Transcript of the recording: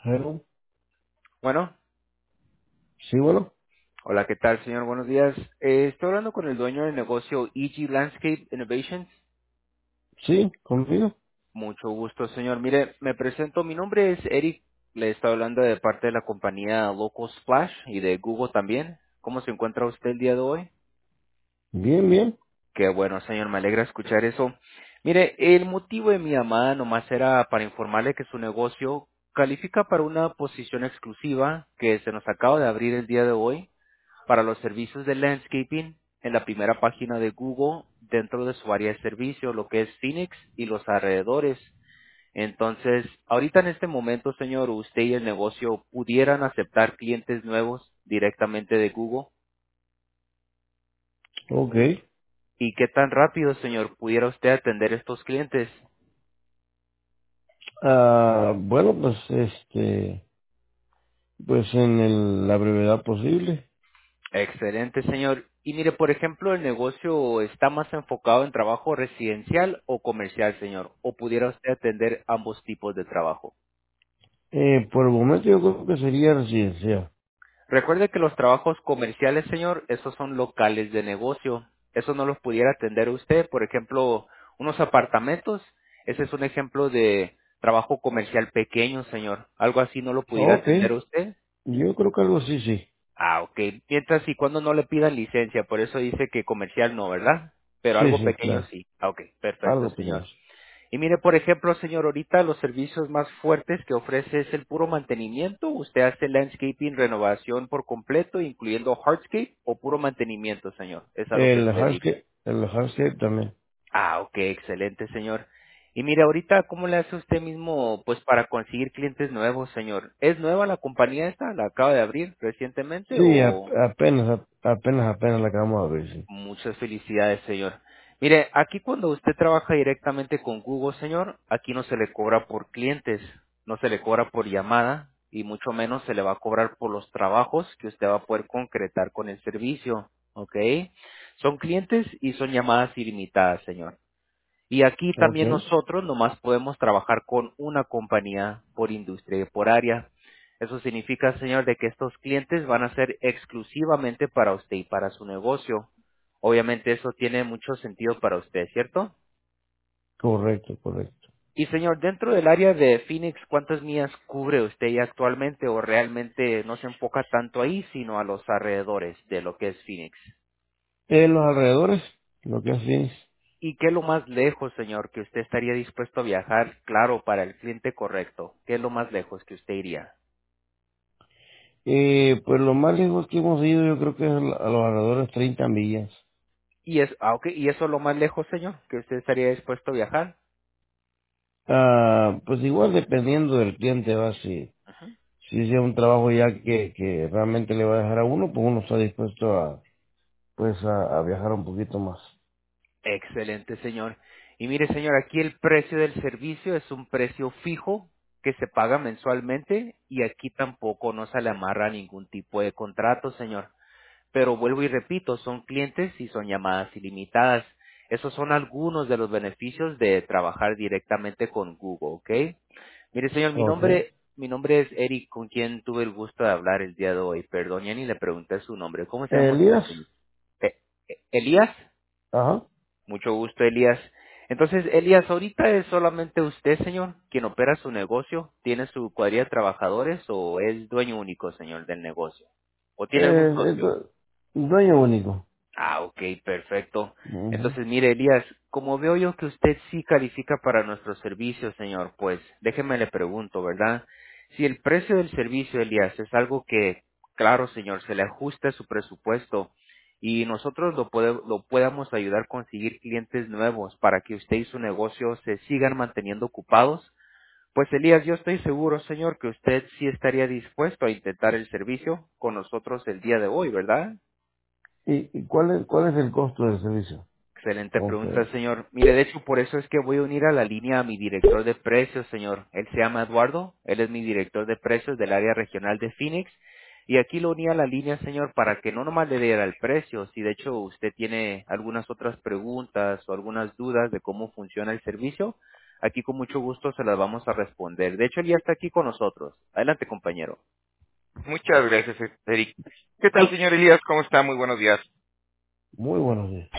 Hello. Bueno, Sí, bueno. hola, ¿qué tal, señor? Buenos días. Estoy hablando con el dueño del negocio EG Landscape Innovations. Sí, conmigo. Mucho gusto, señor. Mire, me presento. Mi nombre es Eric. Le estoy hablando de parte de la compañía Local Splash y de Google también. ¿Cómo se encuentra usted el día de hoy? Bien, bien. Qué bueno, señor. Me alegra escuchar eso. Mire, el motivo de mi llamada nomás era para informarle que su negocio califica para una posición exclusiva que se nos acaba de abrir el día de hoy para los servicios de landscaping en la primera página de Google dentro de su área de servicio, lo que es Phoenix y los alrededores. Entonces, ahorita en este momento, señor, usted y el negocio pudieran aceptar clientes nuevos directamente de Google. Ok. ¿Y qué tan rápido, señor, pudiera usted atender estos clientes? Bueno, pues, pues en la brevedad posible. Excelente, señor. Y mire, por ejemplo, el negocio está más enfocado en trabajo residencial o comercial, señor, o pudiera usted atender ambos tipos de trabajo. Por el momento yo creo que sería residencial. Recuerde que los trabajos comerciales, señor, esos son locales de negocio. Eso no los pudiera atender usted. Por ejemplo, unos apartamentos. Ese es un ejemplo de trabajo comercial pequeño, señor. Algo así no lo pudiera Ok. atender usted. Yo creo que algo así, sí. Ah, ok. Mientras y cuando no le pidan licencia. Por eso dice que comercial no, ¿verdad? Pero Sí, algo sí, pequeño claro. sí. Ah, ok. Perfecto, Algo señor. pequeño. Y mire, por ejemplo, señor, ahorita los servicios más fuertes que ofrece es el puro mantenimiento. ¿Usted hace landscaping, renovación por completo, incluyendo hardscape o puro mantenimiento, señor? Es a lo que se dedica. El hardscape también. Ah, ok, excelente, señor. Y mire, ahorita, ¿cómo le hace usted mismo, pues, para conseguir clientes nuevos, señor? ¿Es nueva la compañía esta? ¿La acaba de abrir recientemente Sí, o...? apenas la acabamos de ver, sí. Muchas felicidades, señor. Mire, aquí cuando usted trabaja directamente con Google, señor, aquí no se le cobra por clientes, no se le cobra por llamada y mucho menos se le va a cobrar por los trabajos que usted va a poder concretar con el servicio, ¿ok? Son clientes y son llamadas ilimitadas, señor. Y aquí Ok. también nosotros nomás podemos trabajar con una compañía por industria y por área. Eso significa, señor, de que estos clientes van a ser exclusivamente para usted y para su negocio. Obviamente eso tiene mucho sentido para usted, ¿cierto? Correcto, correcto. Y señor, dentro del área de Phoenix, ¿cuántas millas cubre usted ya actualmente o realmente no se enfoca tanto ahí, sino a los alrededores de lo que es Phoenix? En los alrededores, lo que haces. ¿Y qué es lo más lejos, señor, que usted estaría dispuesto a viajar, claro, para el cliente correcto? ¿Qué es lo más lejos que usted iría? Pues lo más lejos que hemos ido yo creo que es a los alrededores 30 millas. Ok, ¿y eso es lo más lejos, señor, que usted estaría dispuesto a viajar? Pues igual dependiendo del cliente, va, si sea un trabajo ya que realmente le va a dejar a uno, pues uno está dispuesto a viajar un poquito más. Excelente, señor. Y mire, señor, aquí el precio del servicio es un precio fijo que se paga mensualmente y aquí tampoco no se le amarra ningún tipo de contrato, señor. Pero vuelvo y repito, son clientes y son llamadas ilimitadas. Esos son algunos de los beneficios de trabajar directamente con Google, ¿ok? Mire, señor, Ok. mi nombre es Eric, con quien tuve el gusto de hablar el día de hoy. Perdón, ya ni le pregunté su nombre. ¿Cómo se llama usted, Elías, señor? Elías. ajá. Mucho gusto, Elías. Entonces, Elías, ahorita es solamente usted, señor, quien opera su negocio. ¿Tiene su cuadrilla de trabajadores o es dueño único, señor, del negocio? ¿O tiene algún Es socio? dueño único. Ah, ok, perfecto. Ujú. Entonces, mire, Elías, como veo yo que usted sí califica para nuestro servicio, señor, pues déjeme le pregunto, ¿verdad? Si el precio del servicio, Elías, es algo que, claro, señor, se le ajusta a su presupuesto y nosotros lo podamos ayudar a conseguir clientes nuevos para que usted y su negocio se sigan manteniendo ocupados, pues Elías, yo estoy seguro, señor, que usted sí estaría dispuesto a intentar el servicio con nosotros el día de hoy, ¿verdad? ¿Y cuál es el costo del servicio Excelente con pregunta, ustedes? señor. Mire, de hecho, por eso es que voy a unir a la línea a mi director de precios, señor. Él se llama Eduardo. Él es mi director de precios del área regional de Phoenix. Y aquí lo uní a la línea, señor, para que no nomás le diera el precio. Si de hecho usted tiene algunas otras preguntas o algunas dudas de cómo funciona el servicio, aquí con mucho gusto se las vamos a responder. De hecho, él ya está aquí con nosotros. Adelante, compañero. Muchas gracias, Eric. ¿Qué tal, señor Elías? ¿Cómo está? Muy buenos días. Muy buenos días.